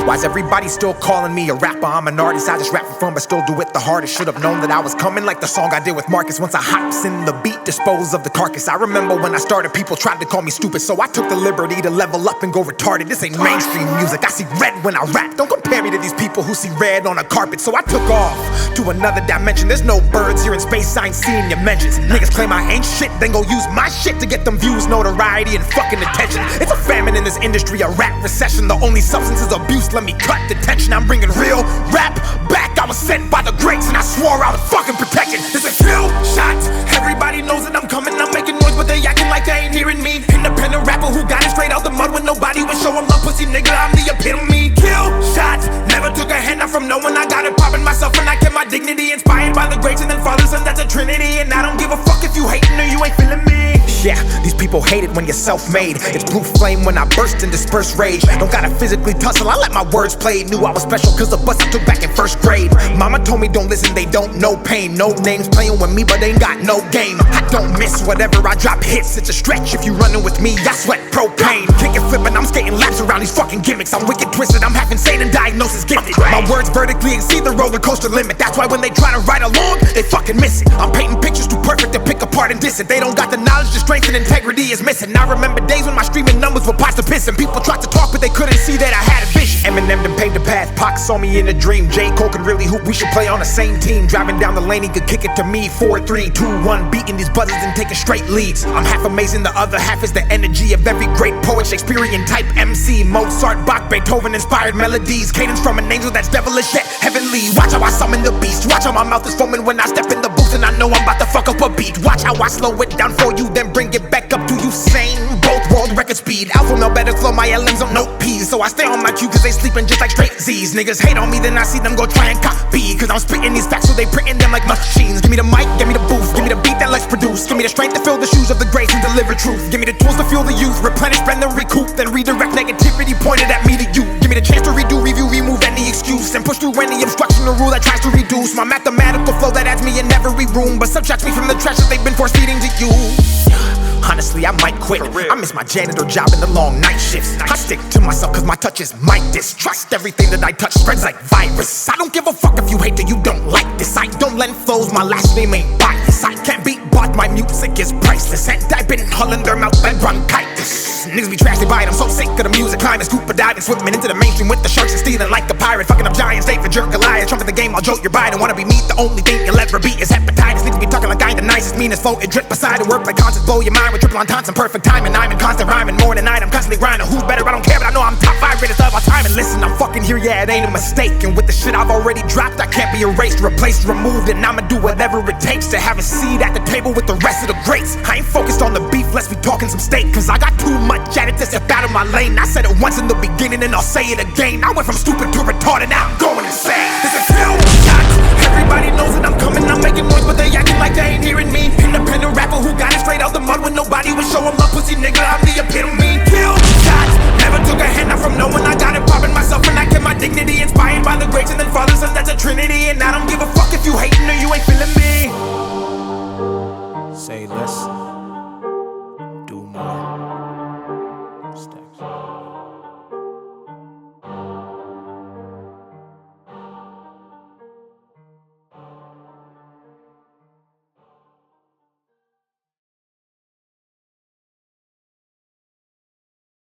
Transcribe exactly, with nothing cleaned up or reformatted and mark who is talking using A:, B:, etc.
A: Why's everybody still calling me a rapper? I'm an artist, I just rap for fun, but still do it the hardest. Should've known that I was coming, like the song I did with Marcus. Once I hops in the beat, dispose of the carcass. I remember when I started, people tried to call me stupid, so I took the liberty to level up and go retarded. This ain't mainstream music, I see red when I rap. Don't compare me to these people who see red on a carpet. So I took off to another dimension. There's no birds here in space, I ain't seeing your mentions. Niggas claim I ain't shit, then go use my shit to get them views, notoriety, and fucking attention. It's a famine in this industry, a rap recession. The only substance is abuse, let me cut the tension. I'm bringing real rap back. I was sent by the greats and I swore I was fucking protecting. This is kill shots, everybody knows that I'm coming. I'm making noise but they acting like they ain't hearing me. Independent rapper who got it straight out the mud when nobody was showing love. Pussy nigga, I'm the epitome. Kill shots, never took a handout from no one. I got it popping myself and I kept my dignity. Inspired by the greats and then fathers, and that's a trinity. And I don't give a fuck if you hating or you ain't feeling me. Yeah, these people hate it when you're self-made. It's blue flame when I burst and disperse rage. Don't gotta physically tussle, I let my words play. Knew I was special cause the bus I took back in first grade. Mama told me don't listen, they don't know pain. No names playing with me but they ain't got no game. I don't miss whatever I drop hits. It's a stretch if you running with me, I sweat propane. Kicking flipping, I'm skating laps around these fucking gimmicks. I'm wicked twisted, I'm half insane and diagnosis gifted. My words vertically exceed the roller coaster limit. That's why when they try to ride along, they fucking miss it. I'm painting pictures too perfect to pick apart and diss it. They don't got the knowledge, the strength and integrity is missing. I remember days when my streaming numbers were pots to piss and people tried to talk but they couldn't see that I had a vision. Eminem done paved the path, Pac saw me in a dream. J. Cole can really hoop, we should play on the same team. Driving down the lane, he could kick it to me. Four, three, two, one, beating these buzzers and taking straight leads. I'm half amazing, the other half is the energy of every great poet, Shakespearean type M C. Mozart, Bach, Beethoven inspired melodies. Cadence from an angel that's devilish yet heavenly. Watch how I summon the beast, watch how my mouth is foaming when I step in the booth. And I know I'm about to fuck up a beat. Watch how I slow it down for you, then bring it back up to you sane. Both world record speed, alpha male better flow, my L Ms on note P's. So I stay on my cue cause they sleeping just like straight Z's. Niggas hate on me, then I see them go try and copy. Cause I'm spitting these facts so they printing them like machines. Give me the mic, give me the booth, give me the beat that let's produce. Give me the strength to fill the shoes of the greats and deliver truth. Give me the tools to fuel the youth, replenish, spend then recoup. Then redirect negativity pointed at me to you. Give me the chance to redo, review, remove any excuse. And push through any obstruction or rule that tries to reduce my mathematical flow that adds me in every room, but subtracts me from the trash that they've been force feeding to you. Honestly, I might quit. I miss my janitor job and the long night shifts. I stick to myself cause my touch is my distrust. Everything that I touch spreads like virus. I don't give a fuck if you hate or you don't like this. I don't lend flows, my last name ain't bias. I can't be bought, my music is priceless. And I've been hauling their mouth like bronchitis. Niggas be trash, they buy it, I'm so sick of the music. Climbing, scuba diving, swimming into the mainstream with the sharks and stealing like a pirate. Fucking up giants, David, jerk, Goliath. Trumpet the game, I'll joke your bite. And wanna be me, the only thing you'll ever be is hepatitis. Niggas be talking like I ain't the nicest, meanest flow. It drip beside it, work like concerts, blow your mind with triple ententes and perfect timing. I'm in constant rhyming, morning, night, I'm constantly grinding. Who's better? I don't care, but I know I'm top five greatest of all time. And listen, I'm fucking here, yeah, it ain't a mistake. And with the shit I've already dropped, I can't be erased, replaced, removed. And I'ma do whatever it takes to have a seat at the table with the rest of the greats. I ain't focused on the beef, let's be talking some steak. Cause I got too much at it to step out of my lane. I said it once in the beginning and I'll say it again. I went from stupid to retarded, now I'm going insane. This is kill shots, everybody knows that I'm coming. I'm making noise but they acting like they ain't hearing me. Independent rapper who got it straight out the mud when nobody was showing love. Pussy nigga, I'm the epitome.